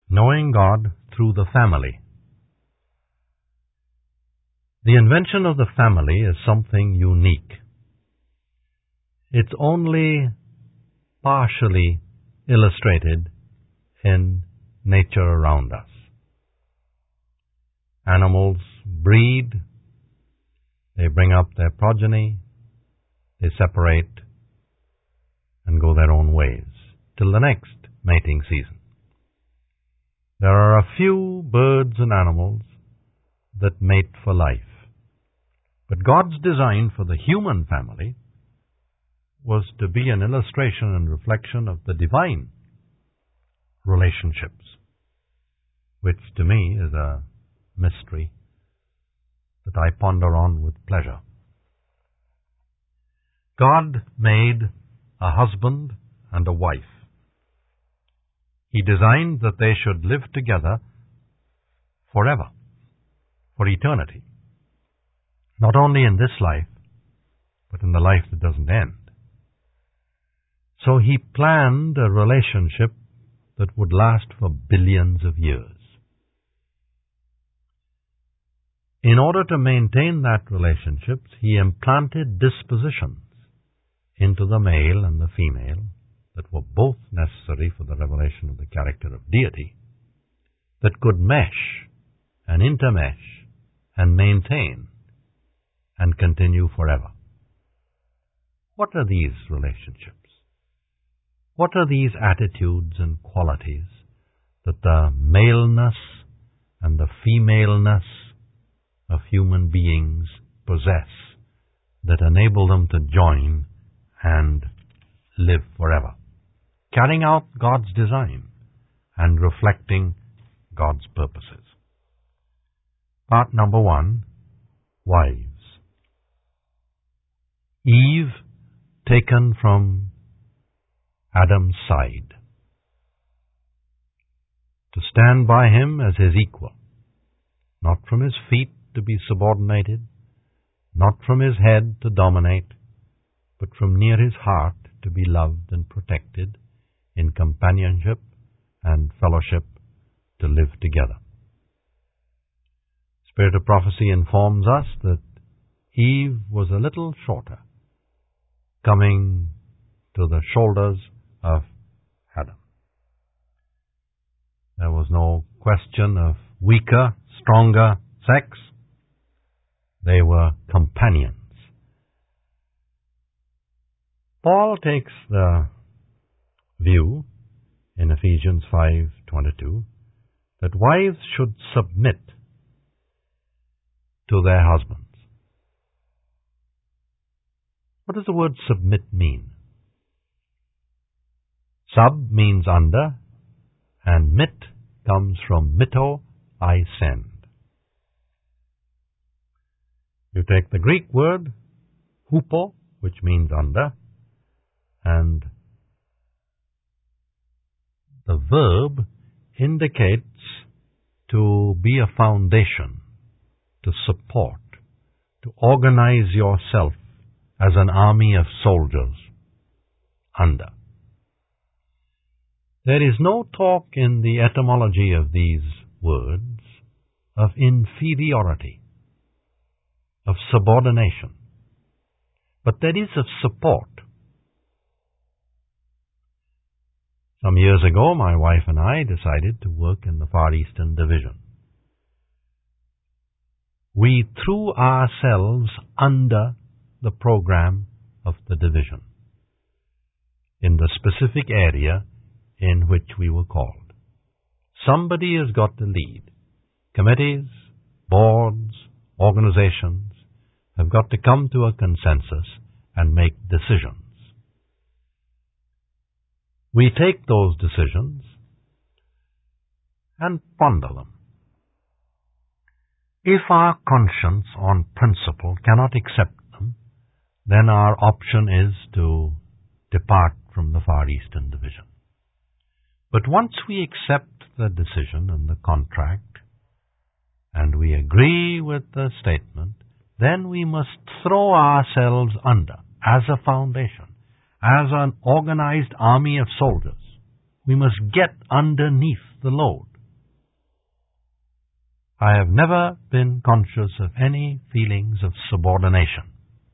Knowing God through the family. The invention of the family is something unique. It's only partially illustrated in nature around us. Animals breed, they bring up their progeny, they separate and go their own ways till the next mating season. There are a few birds and animals that mate for life. But God's design for the human family was to be an illustration and reflection of the divine relationships, which to me is a mystery that I ponder on with pleasure. God made a husband and a wife. He designed that they should live together forever, for eternity. Not only in this life, but in the life that doesn't end. So He planned a relationship that would last for billions of years. In order to maintain that relationship, He implanted dispositions into the male and the female that were both necessary for the revelation of the character of deity, that could mesh and intermesh and maintain and continue forever. What are these relationships? What are these attitudes and qualities that the maleness and the femaleness of human beings possess that enable them to join and live forever, carrying out God's design and reflecting God's purposes? Part number 1, wives. Eve taken from Adam's side to stand by him as his equal, not from his feet to be subordinated, not from his head to dominate, but from near his heart to be loved and protected in companionship and fellowship, to live together. Spirit of prophecy informs us that Eve was a little shorter, coming to the shoulders of Adam. There was no question of weaker, stronger sex. They were companions. Paul takes the view in Ephesians 5:22 that wives should submit to their husbands. What does the word submit mean? Sub means under, and mit comes from mitto, I send. You take the Greek word hupo, which means under, and the verb indicates to be a foundation, to support, to organize yourself as an army of soldiers under. There is no talk in the etymology of these words of inferiority, of subordination, but there is of support. Some years ago, my wife and I decided to work in the Far Eastern Division. We threw ourselves under the program of the division in the specific area in which we were called. Somebody has got to lead. Committees, boards, organizations have got to come to a consensus and make decisions. We take those decisions and ponder them. If our conscience on principle cannot accept them, then our option is to depart from the Far Eastern Division. But once we accept the decision and the contract, and we agree with the statement, then we must throw ourselves under as a foundation, as an organized army of soldiers. We must get underneath the load. I have never been conscious of any feelings of subordination.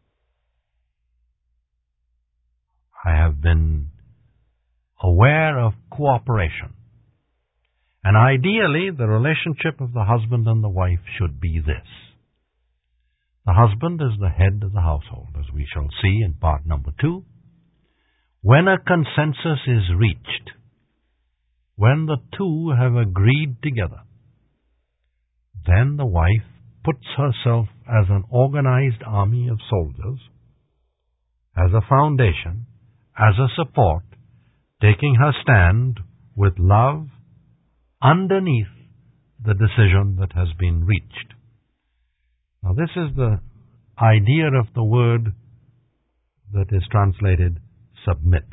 I have been aware of cooperation. And ideally, the relationship of the husband and the wife should be this. The husband is the head of the household, as we shall see in part number 2. When a consensus is reached, when the two have agreed together, then the wife puts herself as an organized army of soldiers, as a foundation, as a support, taking her stand with love underneath the decision that has been reached. Now, this is the idea of the word that is translated submit.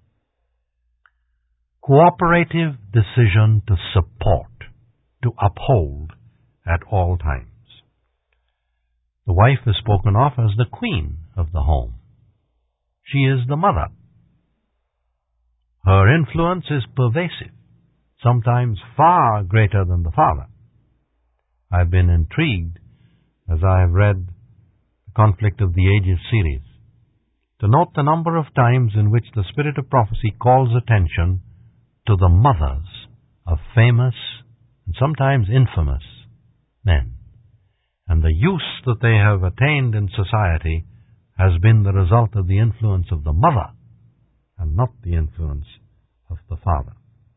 Cooperative decision to support, to uphold at all times. The wife is spoken of as the queen of the home. She is the mother. Her influence is pervasive, sometimes far greater than the father. I've been intrigued as I have read the Conflict of the Ages series to note the number of times in which the Spirit of Prophecy calls attention to the mothers of famous and sometimes infamous men. And the use that they have attained in society has been the result of the influence of the mother and not the influence of the father.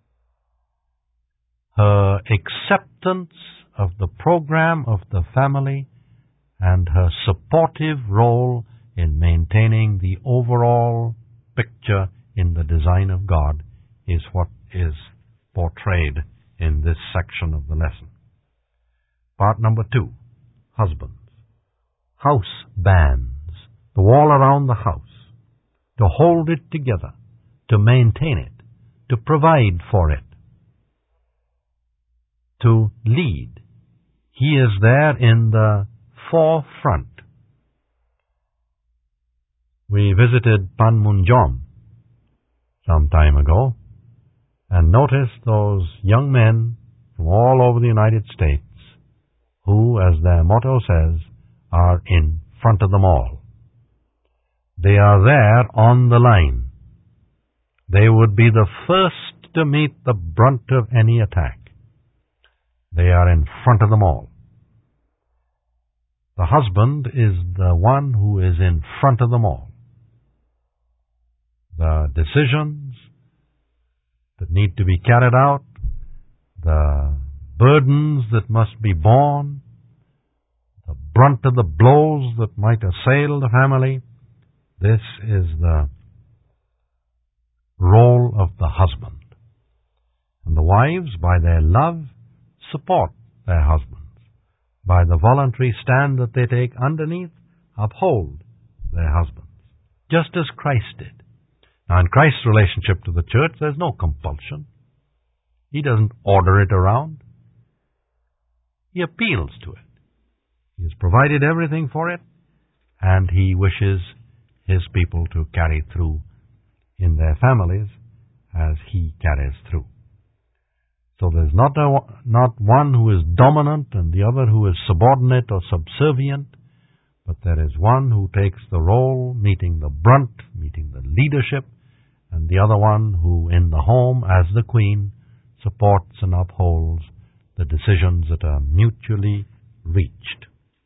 Her acceptance of the program of the family and her supportive role in maintaining the overall picture in the design of God is what is portrayed in this section of the lesson. Part number 2, husbands. House bands, the wall around the house, to hold it together, to maintain it, to provide for it, to lead. He is there in the forefront. We visited Panmunjom some time ago and noticed those young men from all over the United States who, as their motto says, are in front of them all. They are there on the line. They would be the first to meet the brunt of any attack. They are in front of them all. The husband is the one who is in front of them all. The decisions that need to be carried out, the burdens that must be borne, the brunt of the blows that might assail the family, this is the role of the husband. And the wives, by their love, support their husbands. By the voluntary stand that they take underneath, uphold their husbands, just as Christ did. Now, in Christ's relationship to the church, there's no compulsion. He doesn't order it around. He appeals to it. He has provided everything for it, and He wishes His people to carry through in their families as He carries through. So there's not one who is dominant and the other who is subordinate or subservient, but there is one who takes the role, meeting the brunt, meeting the leadership, and the other one who, in the home, as the queen, supports and upholds the decisions that are mutually reached.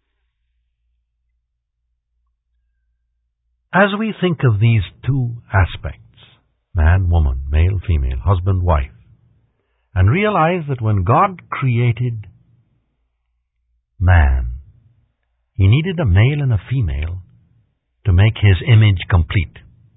As we think of these two aspects, man, woman, male, female, husband, wife, and realize that when God created man, He needed a male and a female to make His image complete.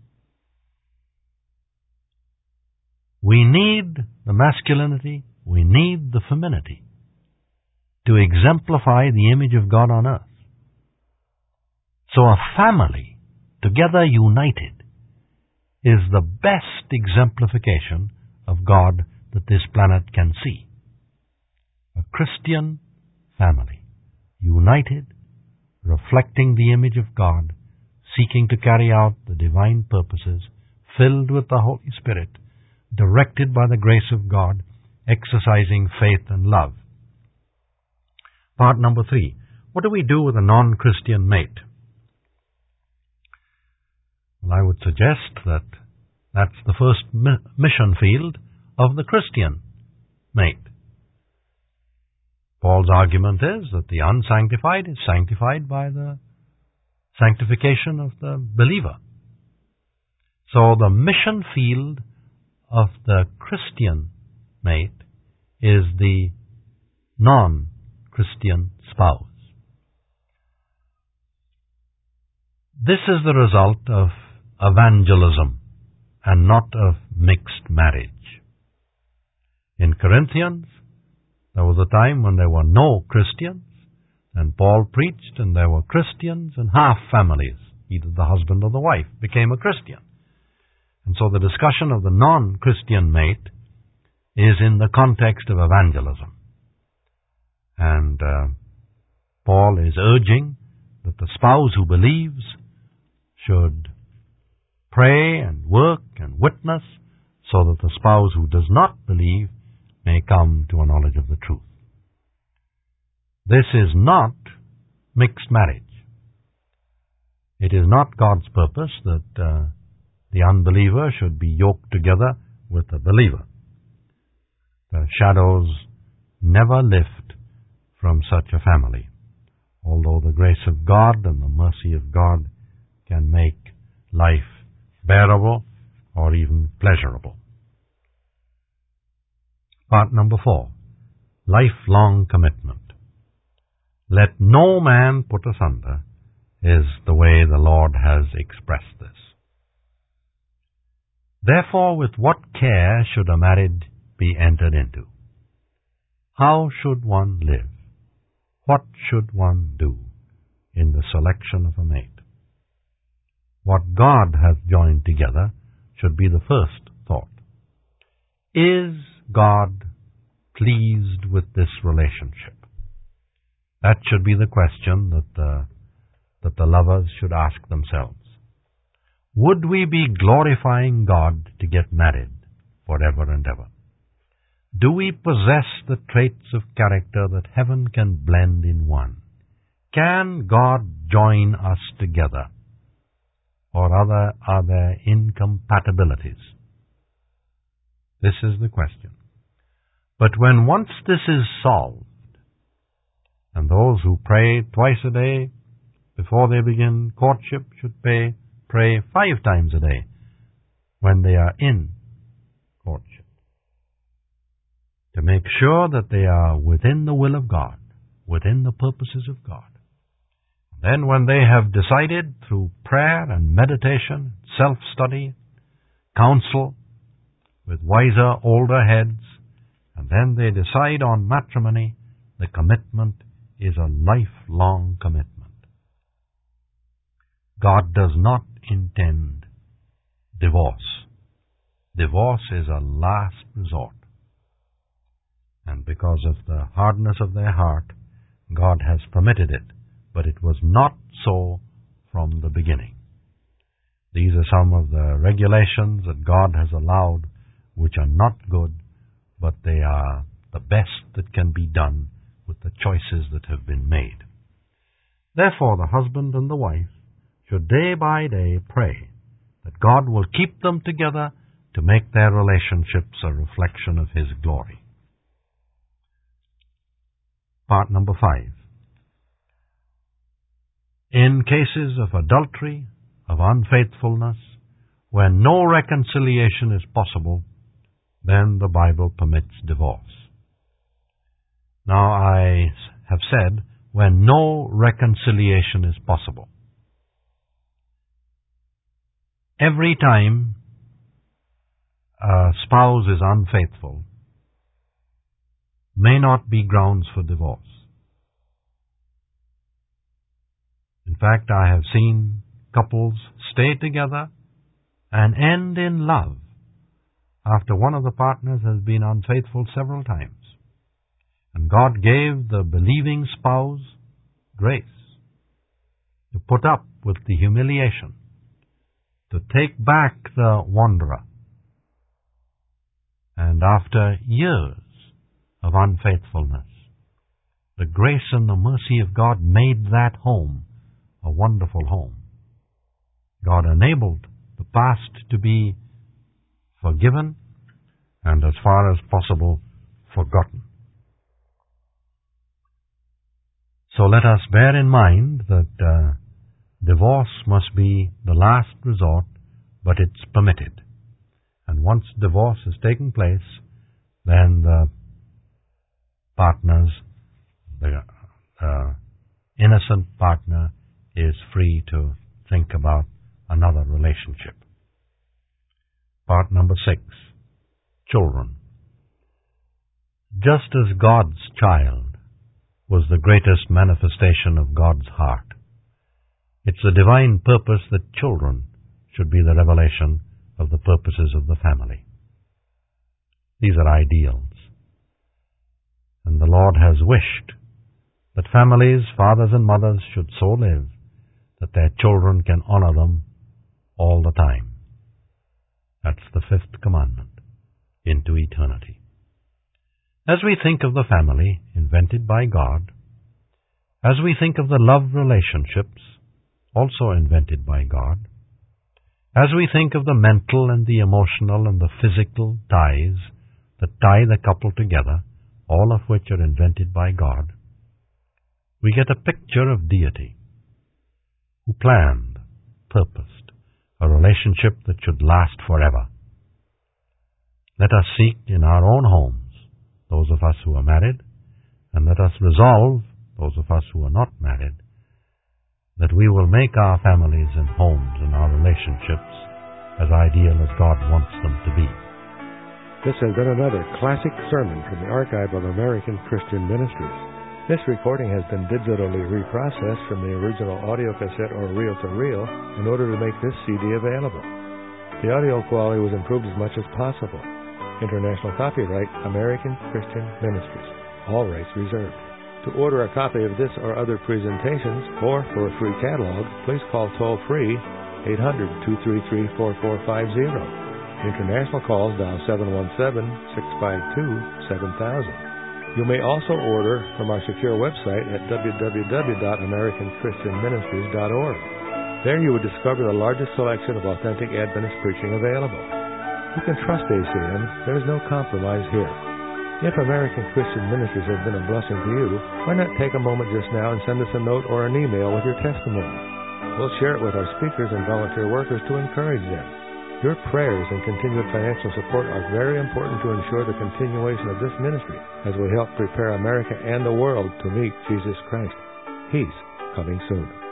We need the masculinity, we need the femininity to exemplify the image of God on earth. So a family, together united, is the best exemplification of God that this planet can see. A Christian family, united, reflecting the image of God, seeking to carry out the divine purposes, filled with the Holy Spirit, directed by the grace of God, exercising faith and love. Part number 3. What do we do with a non-Christian mate? Well, I would suggest that that's the first mission field of the Christian mate. Paul's argument is that the unsanctified is sanctified by the sanctification of the believer. So the mission field of the Christian mate is the non-Christian spouse. This is the result of evangelism and not of mixed marriage. In Corinthians, there was a time when there were no Christians, and Paul preached, and there were Christians and half families. Either the husband or the wife became a Christian. And so the discussion of the non-Christian mate is in the context of evangelism. And Paul is urging that the spouse who believes should pray and work and witness so that the spouse who does not believe may come to a knowledge of the truth. This is not mixed marriage. It is not God's purpose that the unbeliever should be yoked together with the believer. The shadows never lift from such a family, although the grace of God and the mercy of God can make life bearable or even pleasurable. Part number 4. Lifelong commitment. Let no man put asunder is the way the Lord has expressed this. Therefore, with what care should a marriage be entered into? How should one live? What should one do in the selection of a mate? What God hath joined together should be the first thought. Is God pleased with this relationship? That should be the question that the lovers should ask themselves. Would we be glorifying God to get married forever and ever? Do we possess the traits of character that heaven can blend in one? Can God join us together? Or are there incompatibilities? This is the question. But when once this is solved, and those who pray twice a day before they begin courtship should pray 5 times a day when they are in courtship, to make sure that they are within the will of God, within the purposes of God. Then when they have decided through prayer and meditation, self-study, counsel with wiser, older heads, and then they decide on matrimony, the commitment is a lifelong commitment. God does not intend divorce. Divorce is a last resort. And because of the hardness of their heart, God has permitted it. But it was not so from the beginning. These are some of the regulations that God has allowed, which are not good, but they are the best that can be done with the choices that have been made. Therefore, the husband and the wife should day by day pray that God will keep them together to make their relationships a reflection of His glory. Part number 5. In cases of adultery, of unfaithfulness, where no reconciliation is possible, then the Bible permits divorce. Now, I have said, where no reconciliation is possible. Every time a spouse is unfaithful may not be grounds for divorce. In fact, I have seen couples stay together and end in love after one of the partners has been unfaithful several times. And God gave the believing spouse grace to put up with the humiliation, to take back the wanderer. And after years of unfaithfulness, the grace and the mercy of God made that home a wonderful home. God enabled the past to be forgiven and, as far as possible, forgotten. So let us bear in mind that divorce must be the last resort, but it's permitted. And once divorce has taken place, then the partners, the innocent partner, is free to think about another relationship. Part number 6, children. Just as God's child was the greatest manifestation of God's heart, it's a divine purpose that children should be the revelation of the purposes of the family. These are ideals. And the Lord has wished that families, fathers and mothers, should so live that their children can honor them all the time. That's the 5th commandment, into eternity. As we think of the family invented by God, as we think of the love relationships also invented by God, as we think of the mental and the emotional and the physical ties that tie the couple together, all of which are invented by God, we get a picture of deity who planned, purposed, a relationship that should last forever. Let us seek in our own homes, those of us who are married, and let us resolve, those of us who are not married, that we will make our families and homes and our relationships as ideal as God wants them to be. This has been another classic sermon from the archive of American Christian Ministries. This recording has been digitally reprocessed from the original audio cassette or reel-to-reel in order to make this CD available. The audio quality was improved as much as possible. International copyright, American Christian Ministries. All rights reserved. To order a copy of this or other presentations, or for a free catalog, please call toll-free 800-233-4450. International calls dial 717-652-7000. You may also order from our secure website at www.americanchristianministries.org. There you will discover the largest selection of authentic Adventist preaching available. You can trust ACM. There is no compromise here. If American Christian Ministries has been a blessing to you, why not take a moment just now and send us a note or an email with your testimony? We'll share it with our speakers and volunteer workers to encourage them. Your prayers and continued financial support are very important to ensure the continuation of this ministry as we help prepare America and the world to meet Jesus Christ. He's coming soon.